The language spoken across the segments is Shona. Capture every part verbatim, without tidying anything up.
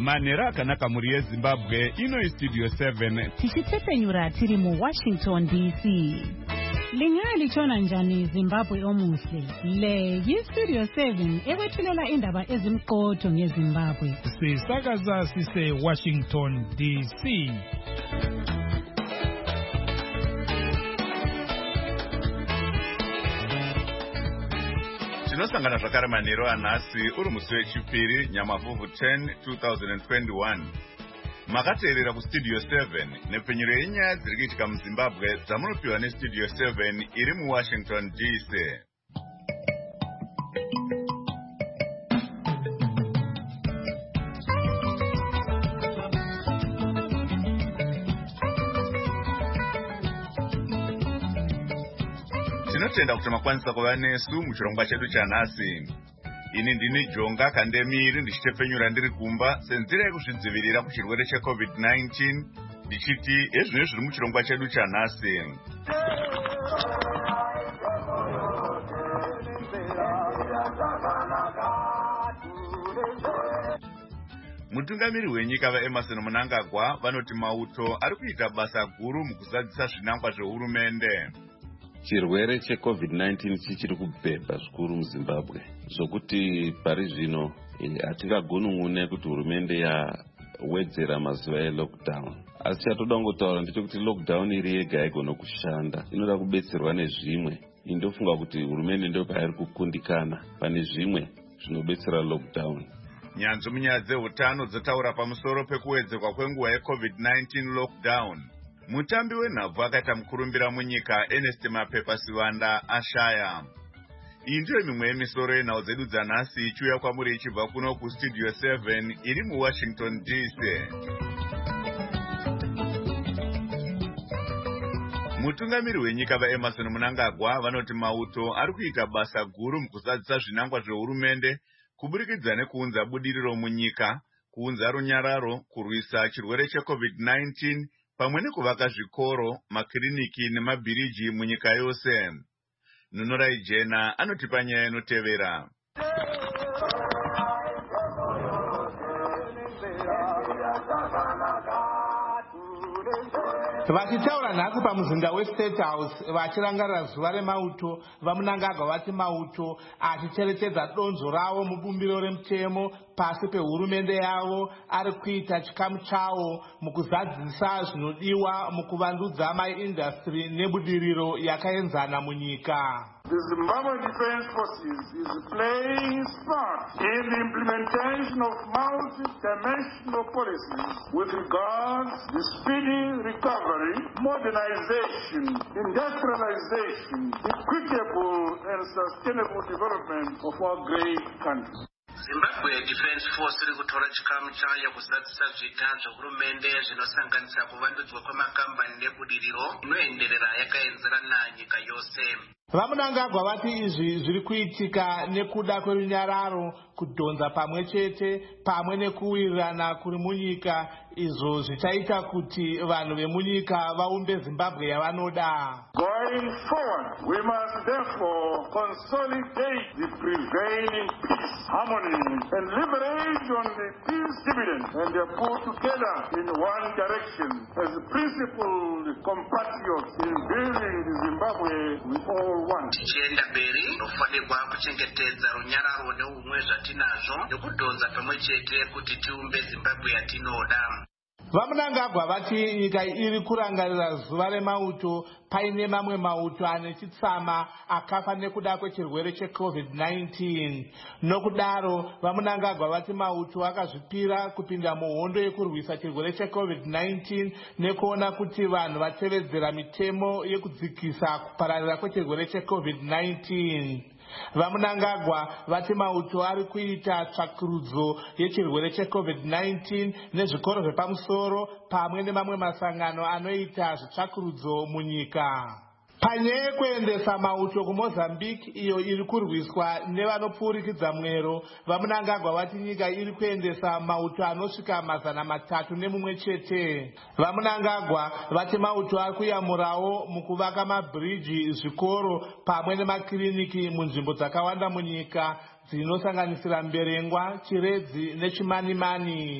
Manera akanaka muri yeZimbabwe ino Studio seven. Tichitepenyura tiri mu Washington D C. Lingali chona njani Zimbabwe omuhle. Le yi Studio seven ewethulela indaba ezimqotho ngeZimbabwe. Sisakaza sise Washington D C. Tinosangana zvakare manheru anhasi uri musi wechipiri Nyamavhuvhu ten twenty twenty-one. Makateerera kuStudio seven nepfenyuro yenyaya dziri kuitika muZimbabwe dzamunopiwa neStudio seven iri muWashington D C. Tinotenda kuti makwanisa kuva nesu muchirongwa chedu chanhasi. Ini ndini Jonga Kandemiri ndichitepfenyura ndiri kumba senzira yekuzvidzivirira kuchirwere cheCovid nineteen ndichiti ezvino zviri muchirongwa chedu chanhasi. Mutungamiri wenyika vaEmmerson Mnangagwa vanoti mauto ari kuita basa guru mukuzadzisa zvinangwa zvehurumende. Chirwere cheCovid nineteen chichiri kubhebha zvikuru muZimbabwe zvokuti pari zvino hatingagunun'une kuti hurumende yawedzera mazuva elockdown. Asi chatoda kungotaura ndechekuti lockdown iri yega haigona kushanda, inoda kubetserwa nezvimwe. Indofunga kuti hurumende ndio pairi kukundikana pane zvimwe zvinobetsera lockdown. Nyanzvi munyaya dzehutano dzotaura pamusoro pekuwedzerwa kwenguva yeCovid nineteen lockdown. Mutambi wenhabvu akaita mukurumbira munyika Ernest Mapepa Sivanda ashaya. Iyi ndiyo mimwe yemisoro yenhau dzedu dzanhasi ichiuya kwamuri ichibva kuno kuStudio seven iri muWashington D C. Mutungamiri wenyika vaEmmerson Mnangagwa vanoti mauto ari kuita basa guru mukuzadzisa zvinangwa zvehurumende kuburikidza nekuunza budiriro munyika, kuunza runyararo, kurwisa chirwere cheCovid nineteen pamwe nekuvaka zvikoro, makiriniki nemabhiriji munyika yose. Nunorai Jena anotipa nyaya inotevera. Vachitaura nhasi pamuzinda weState House vachirangarira zuva remauto, vaMnangagwa vati mauto achicherechedza donzvo ravo mubumbiro remutemo pasi pehurumende yavo ari kuita chikamu chawo mukuzadzisa zvinodiwa mukuvandudza maindastry nebudiriro yakaenzana munyika. The Zimbabwe Defense Forces is playing its part in the implementation of multi-dimensional policies with regards to the speedy recovery, modernization, industrialization, equitable and sustainable development of our great country. Zimbabwe Defense Force iri kutora chikamu chayo kuzadzisa zviita zvehurumende zvinosanganisa kuvandudzwa kwemakambani nebudiriro inoenderera yakaenzerana nyika yose. VaMnangagwa vati izvi zviri kuitika nekuda kwerunyararo, kudhonza pamwe chete pamwe nekuwirirana kuri munyika, izvo zvichaita kuti vanhu vemunyika vaumbe Zimbabwe yavanoda. Going forward, we must therefore consolidate the prevailing peace, harmony, and liberate on the peace dividend and pull together in one direction as principled compatriots in building the Zimbabwe we all want. Tichienda mberi tofanirwa kuchengetedza runyararo neumwe zvatinazvo nekudhonza pamwe chete kuti tiumbe Zimbabwe yatinoda. VaMnangagwa vati nyika iri kurangarira zuva remauto paine mamwe mauto ane chitsama akafa nekuda kwechirwere cheCovid nineteen. Nokudaro VaMnangagwa vati mauto akazvipira kupinda muhondo yekurwisa chirwere cheCovid nineteen nekuona kuti vanhu vatevedzera mitemo yekudzikisa kupararira kwechirwere cheCovid nineteen. VaMnangagwa vati mauto ari kuita tsvakurudzo yechirwere cheCovid nineteen nezvikoro zvepamusoro pamwe nemamwe masangano anoita zvitsvakurudzo munyika. Panyaya yekuendesa mauto kuMozambique iyo iri kurwiswa nevanopfuurikidza mwero, VaMnangagwa vati nyika iri kuendesa mauto anosvika mazana matatu nemumwe chete. VaMnangagwa vati mauto ari kuyamurawo mukuvaka mabhiriji, zvikoro pamwe nemakiriniki munzvimbo dzakawanda munyika dzinosanganisira Mberengwa, Chiredzi neChimanimani.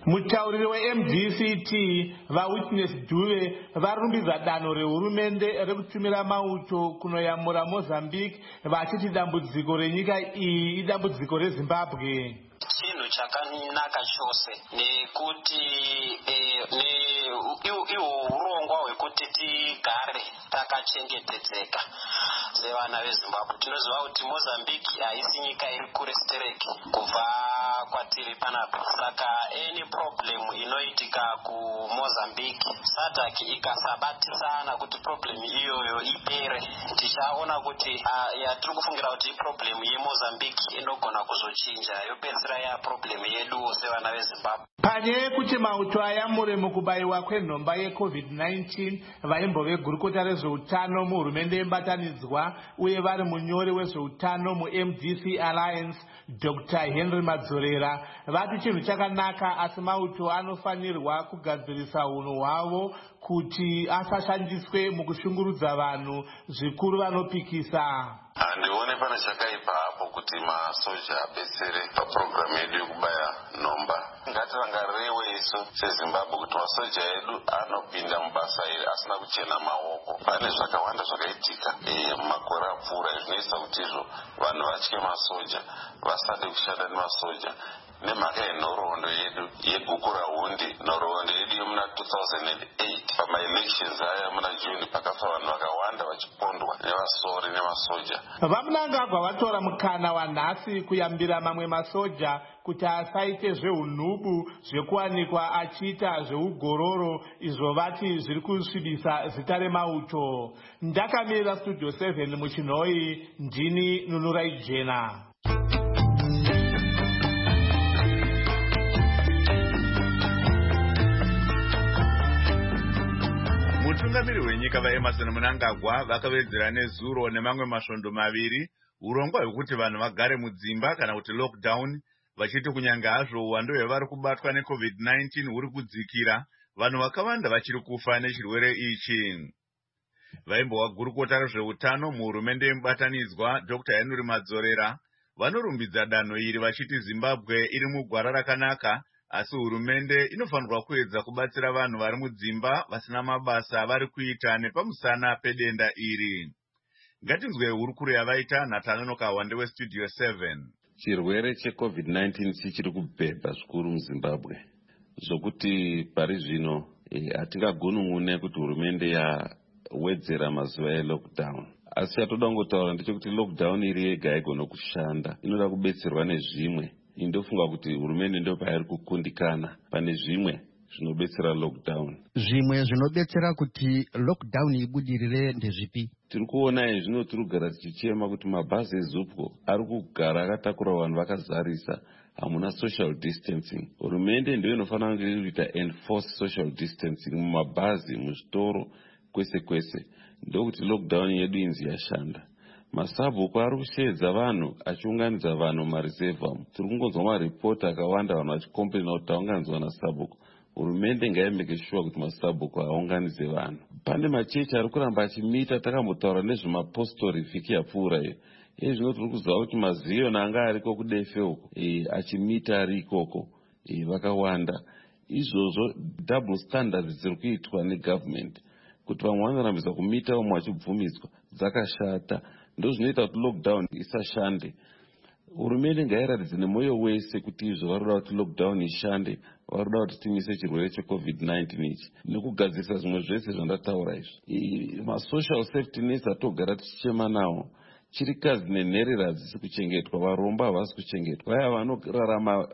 Mutauriri we-M D C T vaWitness Dube varumbidza danho rehurumende rekutumira mauto kunoyamura Mozambique vachiti dambudziko renyika iyi idambudziko reZimbabwe. Chinhu chakanaka chose nekuti ihwo urongwa hwekuti tigare takachengetedzeka sevana veZimbabwe. Tinoziva kuti Mozambique haisi nyika iri kure stereki kubva kwatiri panapa. Saka any problem inoitika kuMozambique SADC ikasabatisana kuti problem iyoyo ipere, tichaona kuti yatiri kufungira kuti problem yeMozambique inogona kuzochinja yopedzera ya problem yedu sevana veZimbabwe. Panyaya yekuti mauto ayamure mukubayiwa kwenhomba yeCovid nineteen, vaimbo vegurukota rezveutano muhurumende yebatanidzwa uye vari munyori wezveutano muM D C Alliance Doctor Henry Madzorera vati chinhu chakanaka, asi mauto anofanirwa kugadzirisa unhu hwavo kuti asashandiswe mukushungurudza vanhu zvikuru vanopikisa. Handione pane chakaipa hapo kuti masoja abetsere papurogiramu yedu yekubaya nhomba. Ngatirangarewo isu seZimbabwe kuti masoja edu anopinda mubasa iri asina kuchena maoko. Pane zvakawanda zvakaitika makore apfuura zvinoita kuti izvo vanhu vatye masoja, vasade kushanda nemasoja. Nemhaka yenhoroondo yedu yeguku rahundi, nhoroondo yedu yemuna two thousand eight pamaelections aya muna June pakafa vanhu vakawanda vachipondwa nevasori nemasoja. Vamunangagwa vatora mukana wanhasi kuyambira mamwe masoja kuti asaite zvehunhubu zvekuwanikwa achiita zveugororo, izvo vati zviri kusvibisa zita remauto. Ndakamirira Studio seven muchinhoi, ndini Nunurai Jena. Mutungamiri wenyika vaEmmerson Mnangagwa vakavedzera nezuro nemamwe masvondo maviri urongwa hwekuti vanhu vagare mudzimba kana kuti lockdown, vachiti kunyange hazvo uwandu hwevari kubatwa neCovid nineteen huri kudzikira, vanhu vakawanda vachiri kufa nechirwere ichi. Vaimbova gurukota rezveutano muhurumende yemubatanidzwa Doctor Henry Madzorera vanorumbidza danho iri vachiti Zimbabwe iri mugwara rakanaka, asi hurumende inofanirwa kuedza kubatsira vanhu vari mudzimba vasina mabasa vari kuita nepamusana pedenda iri. Ngatinzwe hurukuro yavaita naTanonoka Wande weStudio seven. Chirwere cheCovid nineteen chichiri kubhebha zvikuru muZimbabwe, zvokuti pari zvino hatingagunun'une kuti hurumende yawedzera mazuva elockdown. Asi chatoda kungotaura ndechekuti lockdown iri yega haigona kushanda, inoda kubetserwa nezvimwe. Indofunga kuti hurumende ndo pairi kukundikana pane zvimwe zvinobetsera lockdown. Zvimwe zvinobetsera kuti lockdown ibudirire ndezvipi? Tiri kuona izvino tiri kugara tichichema kuti mabhazi eZupco ari kugara akatakura vanhu vakazarisa, hamuna social distancing. Hurumende ndiyo inofanira kunge iri kuita enforce social distancing mumabhazi, muzvitoro, kwese kwese. Ndokuti lockdown yedu inzi yashanda. Masabhuku ari kusheedza vanhu achiunganidza vanhu mumareserve. Tiri kungonzwa maripoti akawanda vanhu vachikomplena kuti taunganidzwa nasabhuku. Hurumende ngaimeke sure kuti masabhuku aunganidze vanhu. Pane machechi ari kuramba achimita, takambotaura nezvemapostori vhiki yapfuura iyo. Izvi zvino tiri kuziva kuti maziyoni anga ariko kudefe uko achimita ari ikoko vakawanda. Izvozvo double standards dziri kuitwa negovernment, kuti vamwe vanorambidza kumita vamwe vachibvumidzwa, dzakashata. Ndo zvinoita kuti lockdown isashande. Hurumende ngairatidze nemoyo wese kuti izvo vari kuda kuti lockdown ishande, vari kuda kuti timise chirwere cheCovid nineteen ichi nekugadzirisa zvimwe zvese zvandataura izvi. Masocial safety nets atogara tichichema nawo, chirikazi nenherera hadzisi kuchengetwa, varomba havasi kuchengetwa, vaya vanorarama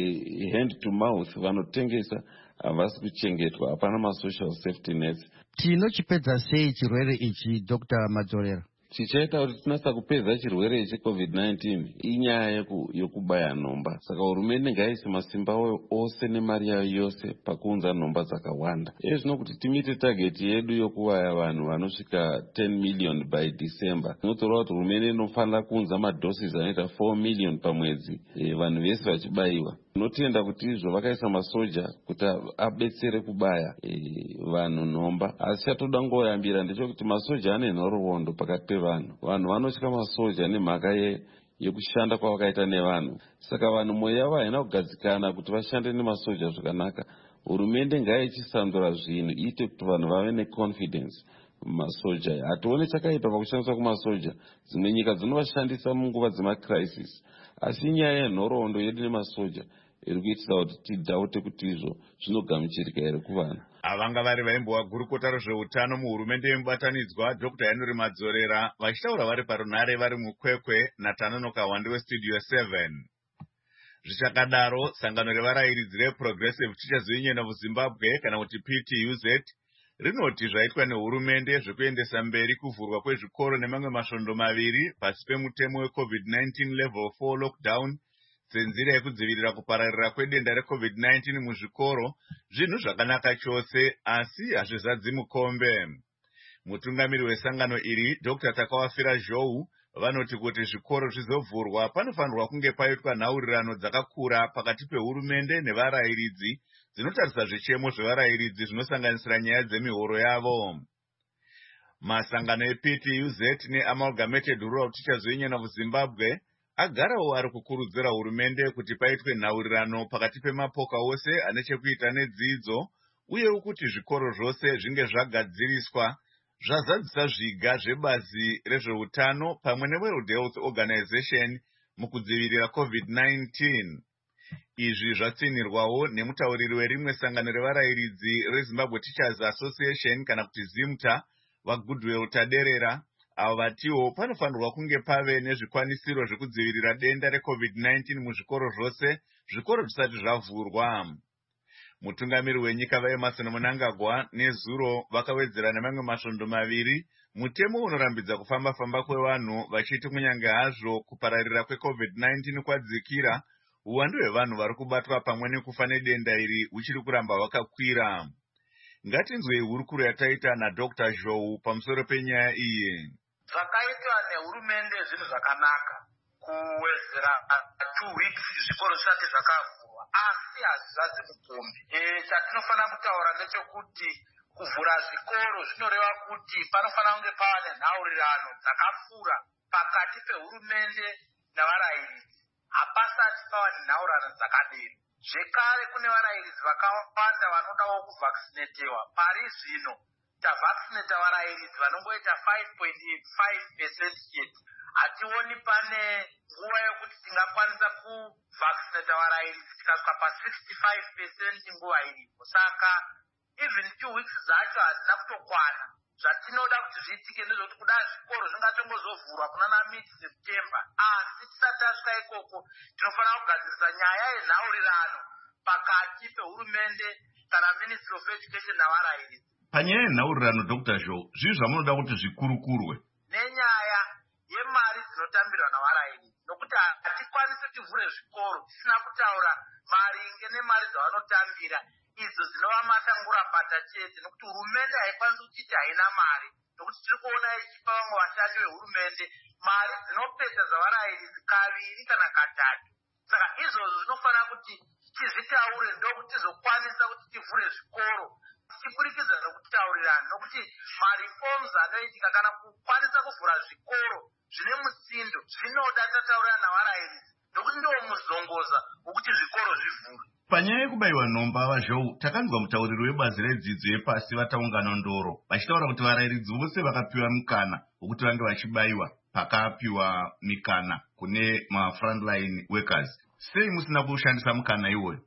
hand to mouth vanotengesa havasi kuchengetwa, hapana masocial safety nets. Tinochipedza sei chirwere ichi, Doctor Madzorera? Chichaita kuti tinasa kupedza chirwere cheCovid nineteen inyaya yokubaya nhomba. Saka hurumende ngaise masimba ayo ose nemari yayo yose pakuunza nhomba dzakawanda. Izvi zvino kuti timite target yedu yokuvaya vanhu vanosvika ten million by December. Tinotora kuti hurumende inofanira kuunza madoses anoita four million pamwedzi, vanhu vese vachibayiwa. Tinotenda kuti izvo vakaisa masoja kuti abetsere kubaya vanhu nhomba. Asi chatoda ngoyambira ndechekuti masoja ane nhoroondo pakati pevanhu. Vanhu vanotya masoja nemhaka yekushanda kwavakaita nevanhu. Saka vanhu mwoyo yavo haina kugadzikana kuti vashande nemasoja zvakanaka. Hurumende ngaichisandura zvinhu iite kuti vanhu vave neconfidence mumasoja. Hatione chakaipa pakushandiswa kumasoja. Dzimwe nyika dzinovashandisa munguva dzemacrisis. Asi nyaya yenhoroondo yedu nemasoja iri kuitisa kuti tidhaute kuti izvo zvinogamuchirika here kuvanhu. Avanga vari vaimbova gurukota rezveutano muhurumende yemubatanidzwa Doctor Henry Madzorera vachitaura vari parunhare vari mukwekwe naTanonoka Wande weStudio seven. Zvichakadaro, sangano revarayiridzi reProgressive Teachers Union of Zimbabwe kana kuti P T U Z rinoti zvaitwa nehurumende zvekuendesa mberi kuvhurwa kwezvikoro nemamwe masvondo maviri pasi pemutemo weCovid nineteen level four lockdown senzira yekudzivirira kupararira kwedenda reCovid nineteen muzvikoro zvinhu zvakanaka chose, asi hazvizadzi mukombe. Mutungamiri wesangano iri Doctor Takawafira Zhou vanoti kuti zvikoro zvizovhurwa panofanirwa kunge paitwa nhaurirano dzakakura pakati pehurumende nevarayiridzi dzinotarisa zvichemo zvevarayiridzi zvinosanganisira nyaya dzemihoro yavo. Masangano eP T U Z neAmalgamated Rural Teachers Union of Zimbabwe agarawo ari kukurudzira hurumende kuti paitwe nhaurirano pakati pemapoka ose ane chekuita nedzidzo, uye kuti zvikoro zvose zvinge zvagadziriswa zvazadzisa zviga zvebazi rezveutano pamwe neWorld Health Organization mukudzivirira COVID nineteen. Izvi zvatsinirwawo nemutauriri werimwe sangano revarayiridzi reZimbabwe Teachers Association kana kuti ZIMTA vaGoodwill Taderera, avo vatiwo panofanirwa kunge pave nezvikwanisiro zvekudzivirira denda reCovid nineteen muzvikoro zvose zvikoro zvisati zvavhurwa. Mutungamiri wenyika vaEmerson Mnangagwa nezuro vakawedzera nemamwe masvondo maviri mutemo unorambidza kufamba-famba kwevanhu vachiti kunyange hazvo kupararira kweCovid nineteen kwadzikira, uwandu hwevanhu vari kubatwa pamwe nekufa nedenda iri huchiri kuramba hwakakwira. Ngatinzwei hurukuro yataita naDoctor Zhou pamusoro penyaya iyi. Zvakaitwa nehurumende zvinhu zvakanaka kuwedzera two weeks zvikoro zvisati zvakavhurwa, asi hazvizadzi mukombe. Chatinofanira kutaura ndechekuti kuvhura zvikoro zvinoreva kuti panofanira kunge pava nenhaurirano dzakafura pakati pehurumende navarayiridzi. Hapasati pava nenhaurirano dzakadero. Zvekare kune varayiridzi vakawanda vanodawo kuvhaksinetewa. Pari zvino tavhakisineta varayiridzi vanongoita five point five percent chete. Hationi pane nguva yokuti tingakwanisa kuvhakisineta varayiridzi tikasvika pa-sixty-five percent nguva iripo. Saka even two weeks dzacho hazina kutokwana. Zvatinoda kuti zviitike ndezvokuti kuda zvikoro zvingatongozovhurwa kuna namid September. Asi tisati tasvika ikoko tinofanira kugadzirisa nyaya yenhaurirano pakati pehurumende kana Ministry of Education navarayiridzi. Panyaya yenhaurirano Doctor Zhou, zvii zvamunoda kuti zvikurukurwe? Nenyaya yemari dzinotambirwa navarayiridzi, nokuti hatikwanisi tivhure zvikoro tisina kutaura maringe nemari dzavanotambira idzo dzinova matangura pata chete, nokuti hurumende haikwanisi kuchiti haina mari, nokuti tiri kuona ichipa vamwe vashandi vehurumende mari dzinopedza dzavarayiridzi kaviri kana katatu. Saka izvozvo zvinofanira kuti tizvitaure ndokuti tizokwanisa kuti tivhure zvikoro tichiburikidza nokutaurirana, nokuti marifoms anoitika kana kukwanisa kuvhura zvikoro zvine musindo zvinoda tataurira navarayiridzi, nokuti ndiwo muzongoza wokuti zvikoro zvivhurwe. Panyaya yekubayiwa nhomba vaZhou, takanzwa mutauriri webazi redzidzo yepasi vataungana ndoro vachitaura kuti varayiridzi vose vakapiwa mukana wokuti vange vachibayiwa pakapiwa mikana kune mafrontline workers. Sei musina kushandisa mukana iwoyo?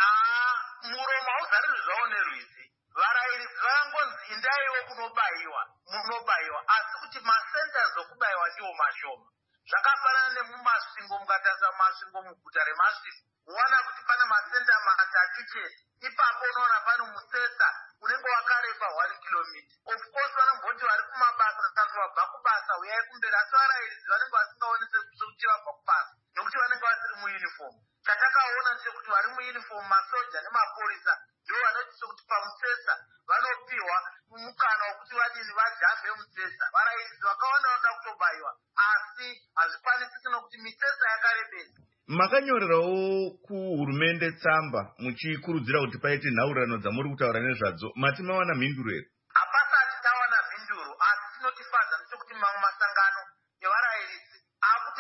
Muromo hauzarirwi zvavo nerwizi. Varayiridzi vangonzi indaiwo kunobayiwa, munobayiwa, asi kuti macenters okubayiwa ndiwo mashoma. Zvakafanana nemumasvingo, mukatarisa masvingo muguta remasvingo, uwana kuti pane masenta matatu chete. Ipapo unoona pane musesa unenge wakareba one kilometer. Of course vanomboti vari kumabasa kanzi vabva kubasa uyai kumberi, asi varayiridzi vanenge vasingaonese kuti vabva kubasa nokuti vanenge vasiri muuniform. Chatakaona ndechekuti vari muuniform, masoja nemapolisa, ndivo vanoti sekuti pamusesa vanopiwa mukana wokuti vadini vajambe musesa. Varayiridzi vakawanda vanoda kutobayiwa, asi hazvikwanisiki nokuti misesa yakarebesa. Makanyorerawo kuhurumende tsamba muchikurudzira kuti paite nhaurirano dzamuri kutaura nezvadzo, mati mawana mhinduro here? Hapasati tawana mhinduro, asi tinotifadza ndechekuti mamwe masangano evarayiridzi akutaurawo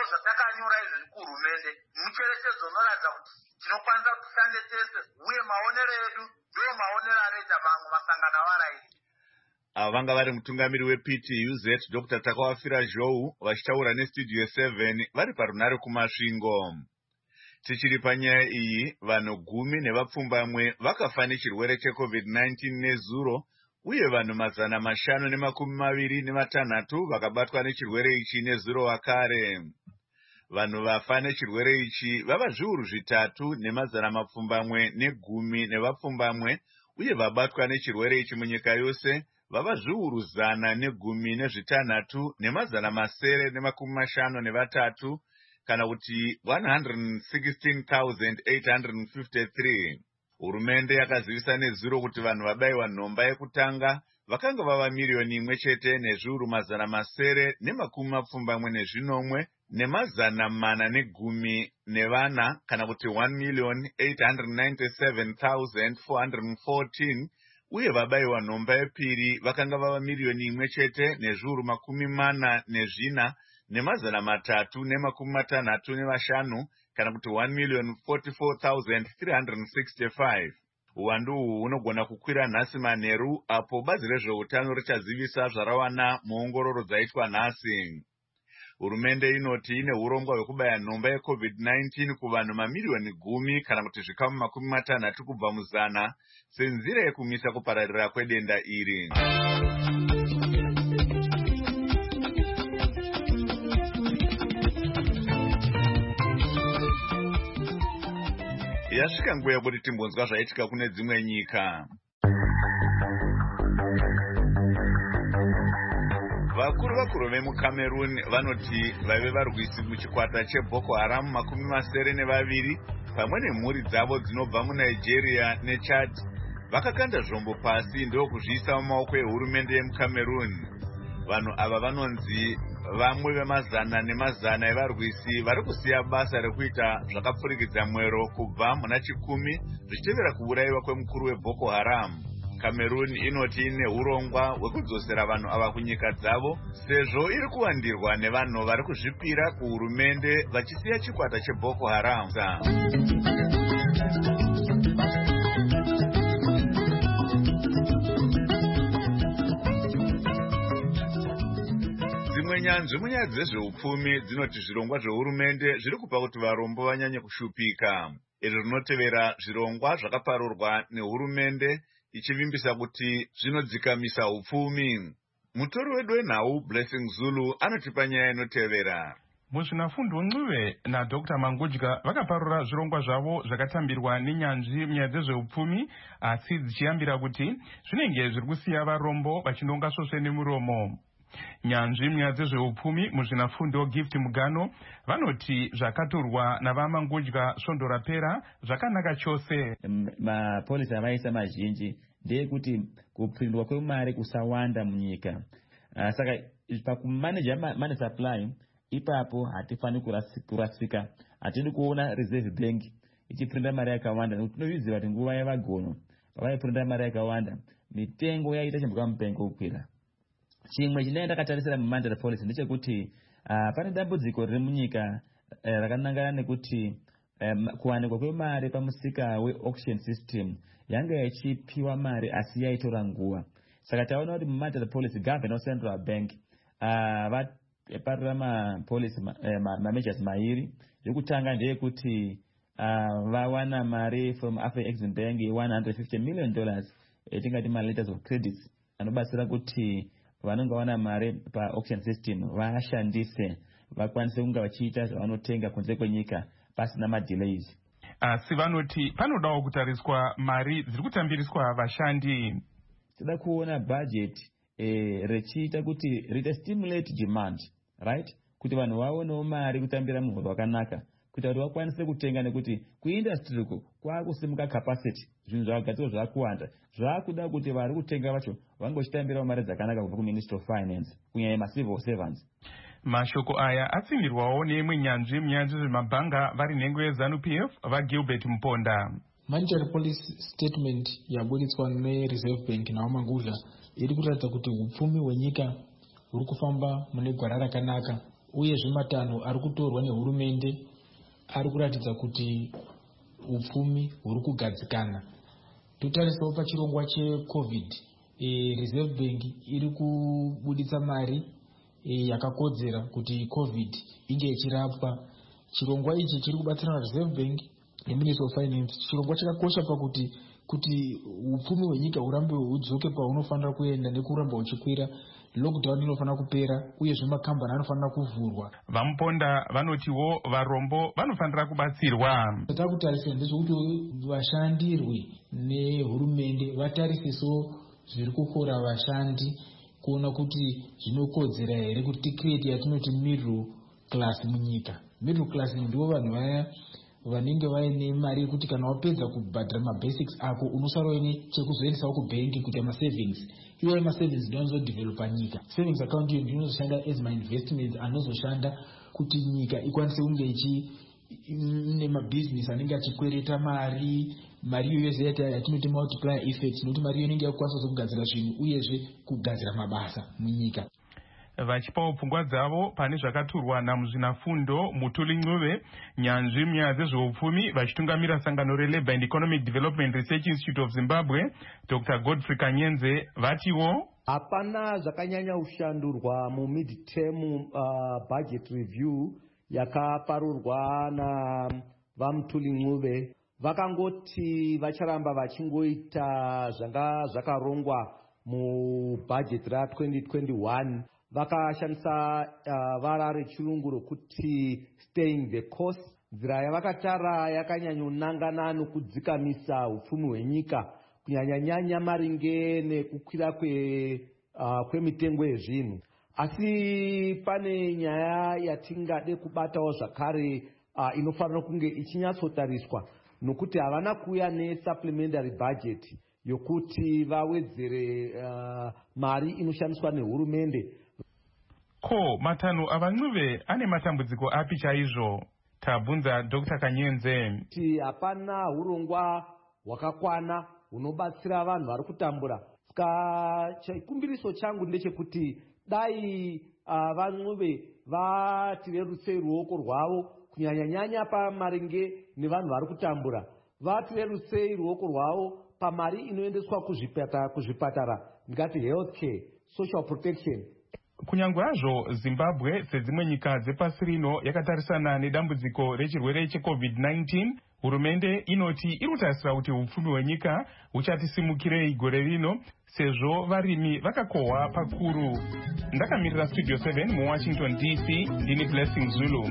zvimwewo zvatakanyora izvi kuhurumende mucherechedzo unoratidza kuti tinokwanisa kuti tishande tese uye maonero edu ndiwo maonero anoita mamwe masangano avarairi. Ava vanga vari mutungamiri weP T U Z Doctor Takawafira Zhou vachitaura neStudio seven vari parunare kumasvingo. Tichiri panyaya iyi, vanhu gumi nevapfumbamwe vakafa nechirwere cheCovid nineteen nezuro, uye vanhu mazana mashanu nemakumi maviri nematanhatu vakabatwa nechirwere ichi nezuro wakare. Vanhu vafa nechirwere ichi vava zviuru zvitatu nemazana mapfumbamwe negumi nevapfumbamwe, uye vabatwa nechirwere ichi munyika yose vava zviuru zana negumi nezvitanhatu nemazana masere nemakumi mashanu nevatatu, kana kuti one hundred sixteen thousand eight hundred fifty-three. Hurumende yakazivisa nezuro kuti vanhu vabayiwa nhomba yekutanga vakanga vava miriyoni imwe chete nezviuru mazana masere nemakumi mapfumbamwe nezvinomwe nemazana mana negumi nevana, kana kuti one million eight hundred ninety-seven thousand four hundred fourteen, uye vabayiwa nhomba yepiri vakanga vava miriyoni imwe chete nezviuru makumi mana nezvina nemazana matatu nemakumi matanhatu nevashanu, kana kuti one million forty-four thousand three hundred sixty-five. Uwandu uhu hunogona kukwira nhasi manheru apo bazi rezveutano richazivisa zvarawana muongororo dzaitwa nhasi. Hurumende inoti ine urongwa hwekubaya nhomba yeCovid nineteen kuvanhu mamiriyoni gumi kana kuti zvikamu makumi matanhatu kubva muzana senzira yekumisa kupararira kwedenda iri. Yasvika nguva yekuti timbonzwa zvaitika kune dzimwe nyika. Vakuru vakuru vemuCameroon vanoti vaive varwisi muchikwata cheBoko Haram makumi masere nevaviri pamwe nemhuri dzavo dzinobva muNigeria neChad vakakanda zvombo pasi ndokuzviisa mumaoko ehurumende yemuCameroon. Vanhu ava vanonzi vamwe vemazana nemazana evarwisi vari kusiya basa rekuita zvakapfurikidza mwero kubva muna chikumi zvichitevera kuurayiwa kwemukuru weBoko Haram. Cameroon inoti ine urongwa hwekudzosera vanhu ava kunyika dzavo sezvo iri kuwandirwa nevanhu vari kuzvipira kuhurumende vachisiya chikwata cheBoko Haram. Dzimwe nyanzvi munyaya dzezveupfumi dzinoti zvirongwa zvehurumende zviri kupa kuti varombo vanyanye kushupika. Izvi zvinotevera zvirongwa zvakaparurwa nehurumende ichivimbisa kuti zvinodzikamisa upfumi. Mutori wedu wenhau Blessing Zulu anotipa nyaya inotevera. Muzvinafundo Ncube naDr Mangudya vakaparura zvirongwa zvavo zvakatambirwa nenyanzvi munyaya dzezveupfumi, asi dzichiyambira kuti zvinenge zviri kusiya varombo vachinonga svosve nemuromo. Nyanzvi munyaya dzezveupfumi muzvinafundo Gift Mugano vanoti zvakatorwa navaMangudya svondo rapera zvakanaka chose. Mapolisi avaisa mazhinji ndeyekuti kupindwa kwemari kusawanda munyika. Uh, saka pakumanage money supply ipapo hatifani kurasika. Hatidi kuona Reserve Bank ichiprinda mari yakawanda nekuti tinoziva kuti nguva yevagono vaiprinda mari yakawanda mitengo yaita chimbuka mupengo ukwira. Chimwe chinoenda katarisira mumandara policy ndechekuti uh, pane dambudziko riri munyika uh, rakanangana nekuti um, kuwanikwa kwemari pamusika we-auction system yanga yachipiwa mari asi yaitora nguva. Saka taona kuti mumandara policy Governor Central Bank uh, vaparura mapolicy mameasures ma, uh, mairi. Yokutanga ndeyekuti uh, vawana mari from Afrexim Bank one hundred fifty million dollars etingati ma letters of credit anobatsira kuti vanonga wana mari pa auction system vashandise vakwanise kunga vachiita zvavanotenga kunze kwenyika pasina madelays. Asi vanoti panodawo kutariswa mari dziri kutambiriswa vashandi. Tida kuona budget eh, rechiita kuti rita stimulate demand, right? Kuti vanhu vaonewo mari kutambira muhoro wakanaka kuti vanhu vakwanise kutenga nekuti kuindustry ko kwakusimuka capacity zvinhu zvakagadzirwa zvakuwanda zvakuda kuti vari kutenga vacho vangochitambirawo mari dzakanaka kubva kuMinistry of Finance kunyanya macivil servants. Mashoko aya atsimirwawo neimwe nyanzvi munyaya dzezvemabhanga vari nhengo yeZANU P F vaGilbert Mponda. Monetary policy statement yabuditswa neReserve Bank naVaMangudya iri kuratidza kuti upfumi hwenyika huri kufamba mune gwara rakanaka uyezve matanho ari kutorwa nehurumende ari kuratidza kuti upfumi huri kugadzikana. Totarisawo pachirongwa checovid, e, reserve bank iri kubuditsa mari e, yakakodzera kuti covid inge ichirapwa. Chirongwa ichi chiri kubatsira reserve bank neministry of finance. Chirongwa chakakosha pakuti kuti upfumi hwenyika hurambe hudzoke paunofanira kuenda nekuramba huchikwira. Lockdown inofanira kupera uyezve makambani anofanira kuvhurwa. Vamuponda vanotiwo varombo vanofanira kubatsirwa. Takutarisa ndezvekuti vashandirwe nehurumende vatarisewo zviri kukora vashandi kuona kuti zvinokodzera here kuti ticreate yatinoti middle class munyika. Middle class ndivo vanhu vaya vanenge vaine mari yekuti kana wapedza kubhadhara mabasics ako unosara uine chekuzoendesawo kubhengi kuita masavings. Iwayo masavings ndio anozodevelopa nyika. Savings account iyo ndio inozoshanda as my investments anozoshanda kuti nyika ikwanise kunge ichi nemabusiness anenge achikwereta mari. Mari iyo yose yatinoti multiplier effect, nekuti mari iyo inenge yakukwanisa kugadzira zvinhu uyezve kugadzira mabasa munyika. Vachipawo pfungwa dzavo pane zvakaturwa namuzvinafundo Mutuli Ncube, nyanzvi munyaya dzezveupfumi, vachitungamira sangano reLabour and Economic Development Research Institute of Zimbabwe, Doctor Godfrey Kanyenze, vatiwo hapana zvakanyanya kushandurwa mu mid-term uh, budget review yakaparurwa navamutuli Ncube. Vakangoti vacharamba vachingoita zvanga zvakarongwa mu budget ra twenty twenty-one. Vakashandisa uh, vara rechirungu rokuti staying the course. Nzira yavakatara yakanyanyonangana nokudzikamisa upfumi hwenyika kunyanyanyanya maringe nekukwira kwe uh, kwemitengo yezvinhu. Asi pane nyaya yatingade kubatawo zvakare uh, inofanira kunge ichinyatsotariswa, nokuti havana kuuya nesupplementary budget yokuti vawedzere uh, mari inoshandiswa nehurumende. Ko matanho avaNcube ane matambudziko api chaizvo? Tabvunza Doctor Kanyenze. Kuti hapana urongwa hwakakwana hunobatsira vanhu vari kutambura. Ska chikumbiriso changu ndechekuti dai uh, vaNcube vatirerutsei ruoko rwavo kunyanyanyanya pamaringe nevanhu vari kutambura. Vatirerutsei ruoko rwavo pamari inoendeswa kuzvipatara, kuzvipatara ndikati healthcare, social protection. Kunyange hazvo Zimbabwe sedzimwe nyika dzepasi rino yakatarisana nedambudziko rechirwere checovid nineteen, hurumende inoti iri kutarisira kuti upfumi hwenyika huchatisimukirei gore rino sezvo varimi vakakohwa pakuru. Ndakamirira Studio seven mu Washington D C, ndini Blessing Zulu.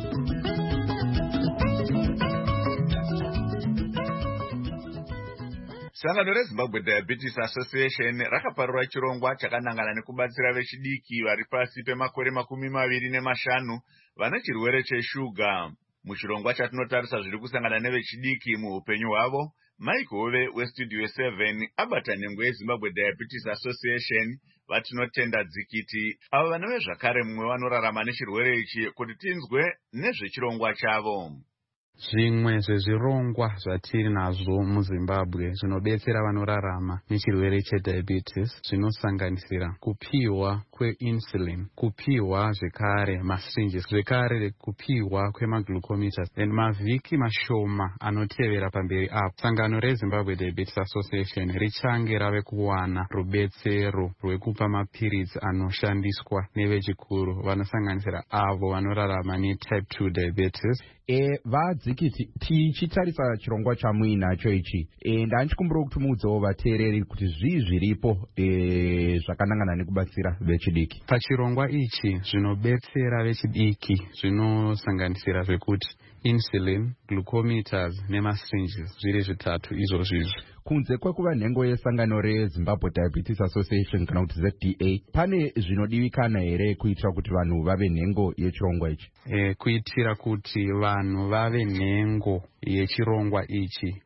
Sangano reZimbabwe Diabetes Association rakaparura chirongwa chakanangana nekubatsira vechidiki vari pasi pemakore makumi maviri nemashanu vane chirwere cheshuga. Muchirongwa chatinotarisa zviri kusangana nevechidiki muupenyu hwavo, Mike Hove weStudio seven abata nhengo yeZimbabwe Diabetes Association vatinotenda dzikiti avo vanove zvakare mumwe vanorarama nechirwere ichi kuti tinzwe nezvechirongwa chavo. Zvimwe zvezvirongwa zvatiri nazvo muZimbabwe zvinobetsera vanorarama nechirwere chediabetes zvinosanganisira kupiwa kweinsulin, kupiwa zvekare masyringes, zvekare kupiwa kwemaglucometers, and mavhiki mashoma anotevera pamberi apo sangano reZimbabwe Diabetes Association richange rave kuwana rubetsero rwekupa mapiritsi anoshandiswa nevechikuru vanosanganisira avo vanorarama netype two diabetes. E, vadzikiti tichitarisa chirongwa chamuinacho ichi, e, ndanchikumbira kuti muudzewo vateereri kuti zvii zviripo e, zvakanangana nekubatsira vechidiki. Pachirongwa ichi zvinobetsera vechidiki zvinosanganisira zvekuti insulin, glucometers nemasyringes, zviri zvitatu izvozvizvi. Kunze kwekuva nhengo yesangano reZimbabwe Diabetes Association kana kuti Z D A, pane zvinodivikana here kuitira kuti vanhu vave nhengo yechirongwa ichi? E, kuitira kuti vanhu vave nhengo yechirongwa ichi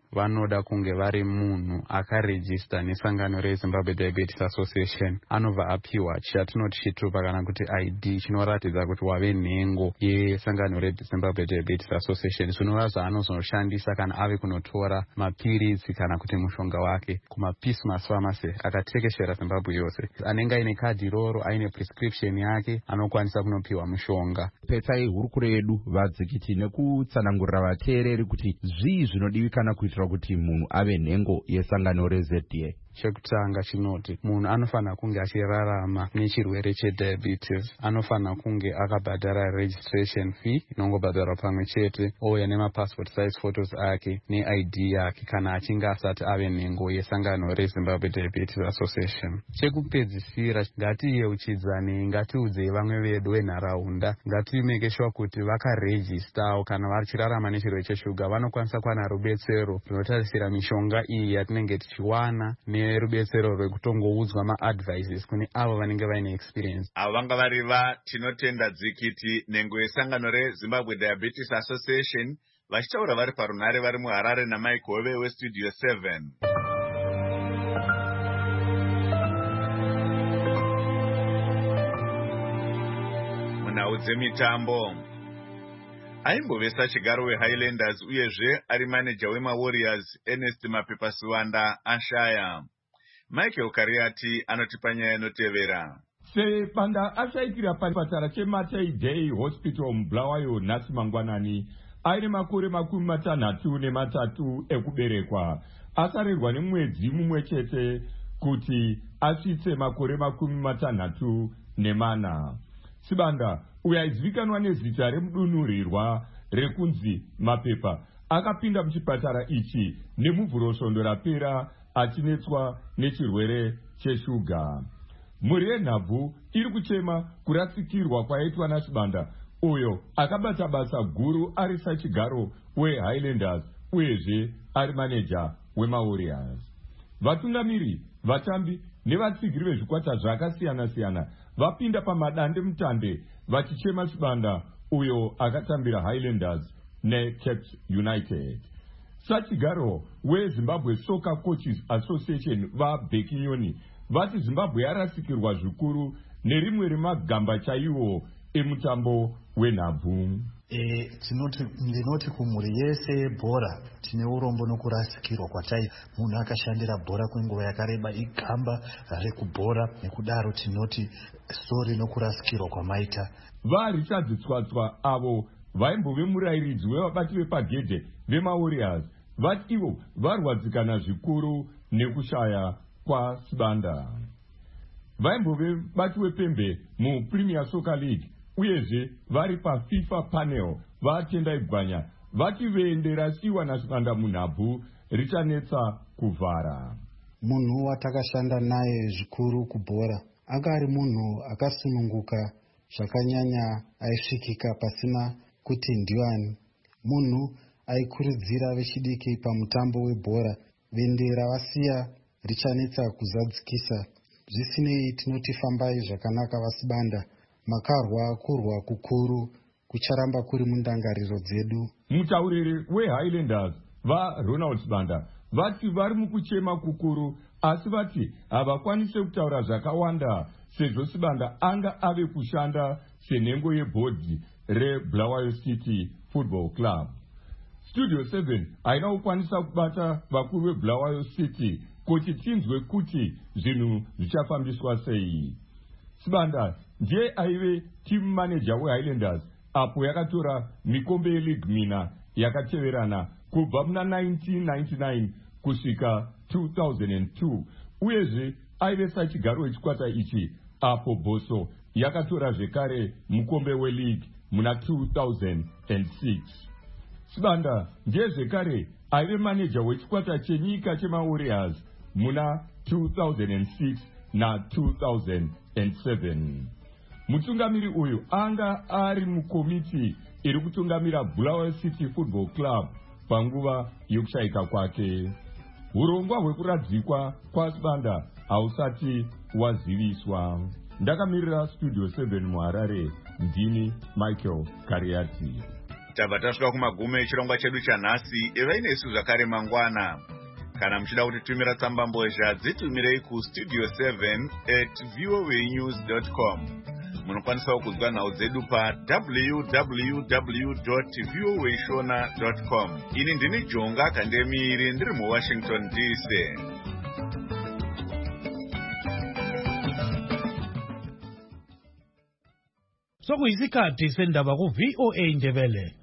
vanoda kunge vari munhu akarejista nesangano reZimbabwe Diabetes Association, anobva apiwa chatinoti chitupa kana kuti I D chinoratidza kuti wave nhengo yesangano reZimbabwe Diabetes Association, zvinova zvaanozoshandisa kana ave kunotora mapiritsi kana kuti mushonga wake kumaPeacemas Pharmacy akatekeshera Zimbabwe yose. Anenge aine kadhi iroro, aine prescription yake, anokwanisa kunopiwa mushonga. Petsai hurukuro yedu vadzikiti nekutsanangurira vateereri kuti zvii zvinodiwikana kuitira kuti munhu ave nhengo yesangano reZ D A. Chekutanga chinoti munhu anofanira kunge achirarama nechirwere chediabetes, anofanira kunge akabhadhara registration fee inongobhadharwa pamwe chete, ouya nemapassport size photos ake neI D yake kana achinge asati ave nhengo yesangano reZimbabwe Diabetes Association. Chekupedzisira, ngatiyeuchidzane, ngatiudzei vamwe vedu venharaunda, ngatimeke sure kuti vakaregistawo kana vachirarama nechirwere cheshuga vanokwanisa kuwana rubetsero runotarisira mishonga iyi yatinenge tichiwana ne rubetsero rwekutongoudzwa maadvices kune avo vanenge vaine experience. Avo vanga vari vaTinotenda Dzikiti, nhengo yesangano reZimbabwe Diabetes Association, vachitaura vari parunhare vari muHarare naMike Hove weStudio seven. Munhau dzemitambo, aimbovesa chigaro weHighlanders uyezve ari maneja wemaWarriors Ernest Mapepa Siwanda ashaya. Michael Kariati anotipa nyaya inotevera. Sebanda ashaikira pachipatara cheMatai Day Hospital muBulawayo nhasi mangwanani, aine makore makumi matanhatu nematatu ekuberekwa, asarerwa nemwedzi mumwe chete kuti asvitse makore makumi matanhatu nemana. Sibanda, uyo aizivikanwa nezita remudunhurirwa rekunzi Mapepa, akapinda muchipatara ichi nemuvhurosvondo rapera achinetswa nechirwere cheshuga. Mhuri yenhabvu iri kuchema kurasikirwa kwaitwa naSibanda, uyo akabata basa guru ari sachigaro weHighlanders uyezve ari maneja wemaWarriors. Vatungamiri, vatambi nevatsigiri vezvikwata zvakasiyana-siyana vapinda pamadande mutande vachichema Sibanda, uyo akatambira Highlanders neCaps United. Sachigaro weZimbabwe Soccer Coaches Association vaBhekinyoni vati Zimbabwe yarasikirwa zvikuru nerimwe remagamba chaiwo emutambo wenhabvu. E, tinoti ndinoti kumhuri yese yebhora tine urombo nokurasikirwa kwatai. Munhu akashandira bhora kwenguva yakareba igamba rekubhora, nekudaro tinoti sori nokurasikirwa kwamaita. VaRichard Tswatswa avo vaimbove murairidzi wevabati vepagedhe vemaWarriors vati ivo varwadzikana zvikuru nekushaya kwaSibanda. Vaimbove bati wepembe muPremier Soccer League uyezve vari paFIFA panel vatendai gwanya vati vende rasiyiwa naSibanda munhabvu richanetsa kuvhara. Munhu watakashanda naye zvikuru kubhora anga ari munhu akasununguka zvakanyanya, aisvikika pasina kuti ndiwani. Munhu aikurudzira vechidiki pamutambo webhora, vende ravasiya richanetsa kuzadzikisa. Zvisinei tinoti fambai zvakanaka vaSibanda, makarwa kurwa kukuru kucharamba kuri mundangariro dzedu. Mutauriri weHighlanders vaRonald Sibanda vati vari mukuchema kukuru, asi vati havakwanise kutaura zvakawanda sezvo Sibanda anga ave kushanda senhengo yebhodhi reBulawayo City Football Club. Studio seven haina kukwanisa kubata vakuru veBulawayo City kuti tinzwe kuti zvinhu zvichafambiswa sei. Sibanda ndiye aive team manager weHighlanders apo yakatora mikombe yeleague mina yakateverana kubva muna nineteen ninety-nine kusvika two thousand two, uyezve aive sachigaro wechikwata ichi apo Boso yakatora zvekare mukombe weleague muna two thousand six. Sibanda ndiye zvekare aive manager wechikwata chenyika chemaWarriors muna two thousand six na two thousand seven. Mutungamiri uyu anga ari mukomiti iri kutungamira Bulawayo City Football Club panguva yokushayika kwake. Urongwa hwekuradzikwa kwaSibanda hausati waziviswa. Ndakamirira Studio seven muHarare, ndini Michael Kariati. tabva tasvika kumagumo echirongwa chedu chanhasi. Evai nesu zvakare mangwana. Kana muchida kutitumira tsambambozha dzitumirei kustudio seven at voanews dot com. Munokwanisawo kunzwa nhau dzedu pa w w w dot voa shona dot com. Ini ndini Jonga Kandemiri ndiri muWashington D C. Sokuyisikhathi sendaba ku V O A Ndebele.